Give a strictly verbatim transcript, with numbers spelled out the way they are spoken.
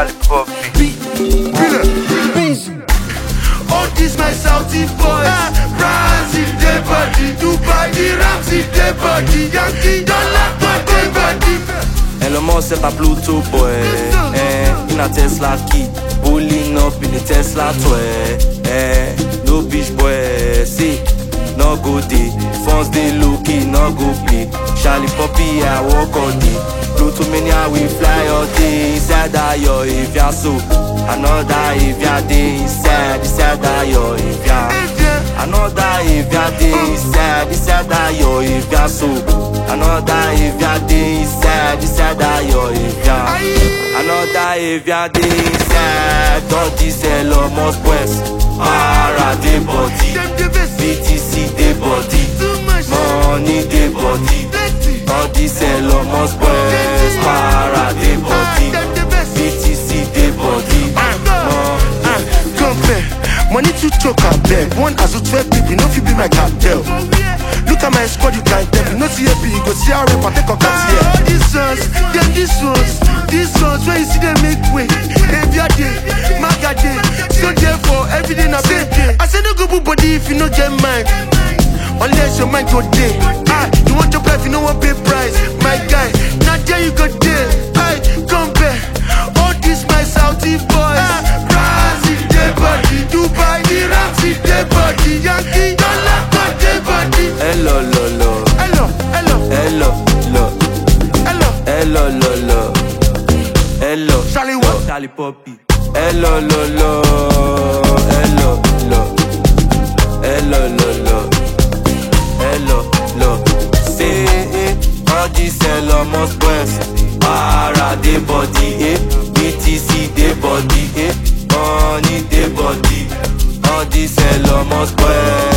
Charlie Poppy. All this my Saudi boys, France in their body, Dubai, the Rams in their body, Yankee, dollar for their body. Elon Musk c'est pas Pluto boy, eh, in a Tesla key, pulling up in the Tesla toy, eh, no bitch boy, see, no go day, phones they looking, no go play, Charlie Poppy I walk all day, Pluto mania we fly all day, inside that yo if ya so, another if ya day inside, inside that yo if ya, another if ya day inside, inside that yo if ya so, another if ya day inside, inside that yo if ya, another if ya day inside, all this Elon Musk boys, para de body, B T C de body, money de body, all this Elon Musk boys, para de body, B T C de body, compare, money to choke and beg, one as a twelve people, no fit be my cartel. Look at my squad, you can't tell me. No C A P, you go see how rap and take a cut here. All these sons, them these ones, these ones, when you see them make way. Every day, maga day. So therefore, every day na big day. I say no go put body if you no get mine. Unless your mind go day. Ah, you want your life, you no want pay price. My guy, not there you go there. I compare. All these my Saudi boys. France in their body, Dubai, the Rams in their body, Yankee, dollar for their body. Hello, lo, lo. Hello, hello, Hello, lo. hello. Hello, lo, lo. Hello, Charlie what? Charlie Poppy. Hello, lo, lo. Hello, lo. Hello, lo, lo. Hello, lo. Say, eh, all this Elon Musk boys, para de body, eh, B T C de body, eh, money de body, all this Elon Musk boys.